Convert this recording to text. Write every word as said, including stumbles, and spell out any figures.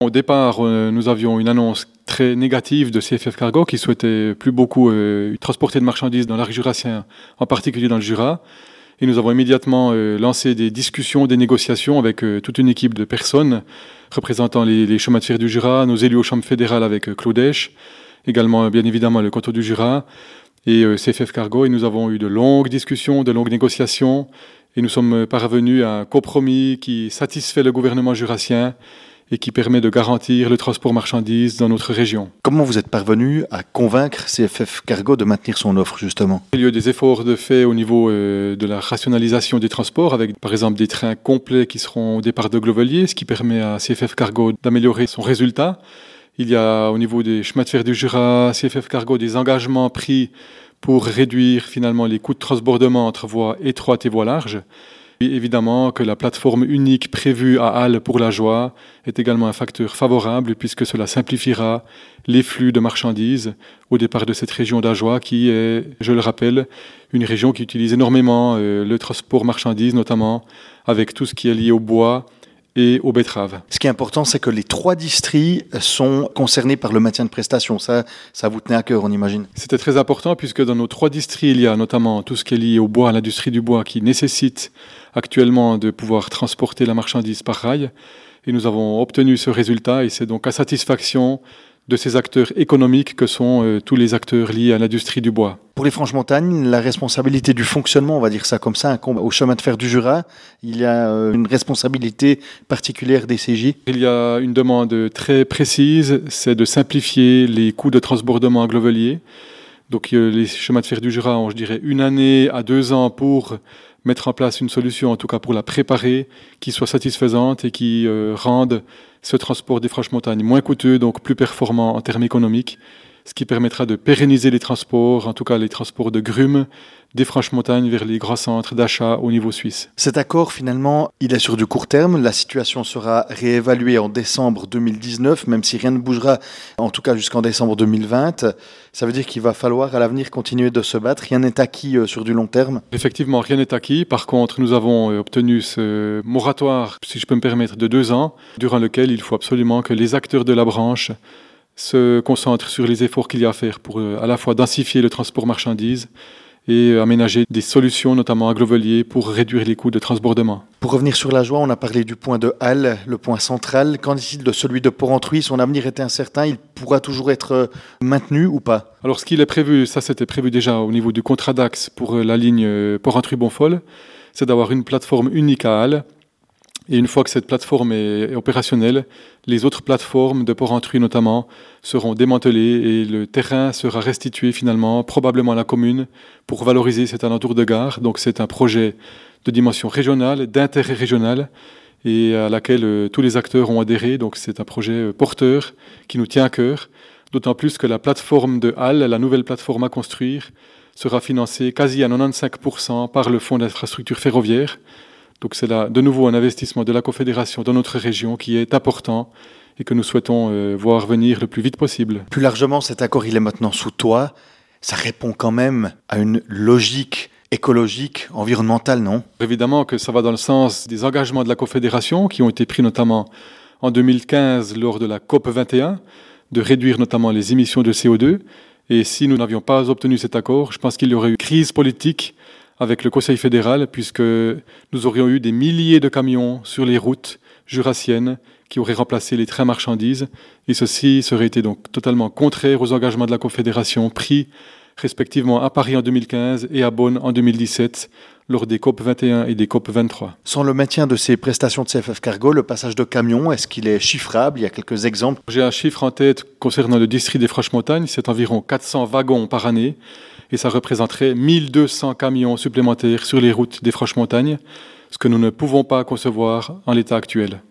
Au départ, euh, nous avions une annonce très négative de C F F Cargo qui souhaitait plus beaucoup euh, transporter de marchandises dans l'arc jurassien, en particulier dans le Jura. Et nous avons immédiatement euh, lancé des discussions, des négociations avec euh, toute une équipe de personnes représentant les, les chemins de fer du Jura, nos élus aux chambres fédérales avec euh, Claude Esch, également bien évidemment le canton du Jura et euh, C F F Cargo. Et nous avons eu de longues discussions, de longues négociations et nous sommes parvenus à un compromis qui satisfait le gouvernement jurassien et qui permet de garantir le transport marchandises dans notre région. Comment vous êtes parvenu à convaincre C F F Cargo de maintenir son offre, justement ? Il y a eu des efforts de fait au niveau euh, de la rationalisation des transports, avec par exemple des trains complets qui seront au départ de Glovelier, ce qui permet à C F F Cargo d'améliorer son résultat. Il y a au niveau des chemins de fer du Jura, C F F Cargo, des engagements pris pour réduire finalement les coûts de transbordement entre voies étroites et voies larges. Et évidemment que la plateforme unique prévue à Halle pour la Joie est également un facteur favorable puisque cela simplifiera les flux de marchandises au départ de cette région d'Ajoie qui est, je le rappelle, une région qui utilise énormément euh, le transport marchandises, notamment avec tout ce qui est lié au bois et aux betteraves. Ce qui est important, c'est que les trois distries sont concernés par le maintien de prestations. Ça, ça vous tenait à cœur, on imagine. C'était très important puisque dans nos trois distries, il y a notamment tout ce qui est lié au bois, à l'industrie du bois qui nécessite actuellement de pouvoir transporter la marchandise par rail. Et nous avons obtenu ce résultat et c'est donc à satisfaction de ces acteurs économiques que sont euh, tous les acteurs liés à l'industrie du bois. Pour les Franches-Montagnes, la responsabilité du fonctionnement, on va dire ça comme ça, au chemin de fer du Jura, il y a euh, une responsabilité particulière des C J. Il y a une demande très précise, c'est de simplifier les coûts de transbordement à Glovelier. Donc euh, les chemins de fer du Jura ont, je dirais, une année à deux ans pour mettre en place une solution, en tout cas pour la préparer, qui soit satisfaisante et qui euh, rende ce transport des Franches-Montagnes moins coûteux, donc plus performant en termes économiques, ce qui permettra de pérenniser les transports, en tout cas les transports de grumes des Franches-Montagnes vers les grands centres d'achat au niveau suisse. Cet accord, finalement, il est sur du court terme. La situation sera réévaluée en décembre deux mille dix-neuf, même si rien ne bougera, en tout cas jusqu'en décembre deux mille vingt. Ça veut dire qu'il va falloir à l'avenir continuer de se battre. Rien n'est acquis euh, sur du long terme. Effectivement, rien n'est acquis. Par contre, nous avons obtenu ce moratoire, si je peux me permettre, de deux ans, durant lequel il faut absolument que les acteurs de la branche se concentrent sur les efforts qu'il y a à faire pour euh, à la fois densifier le transport marchandises et aménager des solutions, notamment à Glovelier, pour réduire les coûts de transbordement. Pour revenir sur la Joie, on a parlé du point de Halle, le point central. Qu'en est-il de celui de Porrentruy ? Son avenir est incertain, il pourra toujours être maintenu ou pas ? Alors ce qu'il est prévu, ça c'était prévu déjà au niveau du contrat d'axe pour la ligne Porrentruy-Bonfol, c'est d'avoir une plateforme unique à Halle. Et une fois que cette plateforme est opérationnelle, les autres plateformes de Porrentruy notamment seront démantelées et le terrain sera restitué finalement probablement à la commune pour valoriser cet alentour de gare. Donc c'est un projet de dimension régionale, d'intérêt régional et à laquelle euh, tous les acteurs ont adhéré. Donc c'est un projet euh, porteur qui nous tient à cœur, d'autant plus que la plateforme de Halle, la nouvelle plateforme à construire, sera financée quasi à quatre-vingt-quinze pour cent par le Fonds d'infrastructure ferroviaire. Donc c'est là de nouveau un investissement de la Confédération dans notre région qui est important et que nous souhaitons euh, voir venir le plus vite possible. Plus largement, cet accord, il est maintenant sous toit. Ça répond quand même à une logique écologique, environnementale, non ? Évidemment que ça va dans le sens des engagements de la Confédération qui ont été pris notamment en deux mille quinze lors de la COP vingt et un, de réduire notamment les émissions de C O deux. Et si nous n'avions pas obtenu cet accord, je pense qu'il y aurait eu crise politique avec le Conseil fédéral, puisque nous aurions eu des milliers de camions sur les routes jurassiennes qui auraient remplacé les trains marchandises. Et ceci serait été donc totalement contraire aux engagements de la Confédération pris respectivement à Paris en deux mille quinze et à Bonn en deux mille dix-sept, lors des COP vingt et un et des COP vingt-trois. Sans le maintien de ces prestations de C F F Cargo, le passage de camions, est-ce qu'il est chiffrable ? Il y a quelques exemples. J'ai un chiffre en tête concernant le district des Franches-Montagnes, c'est environ quatre cents wagons par année. Et ça représenterait mille deux cents camions supplémentaires sur les routes des Franches-Montagnes, ce que nous ne pouvons pas concevoir en l'état actuel.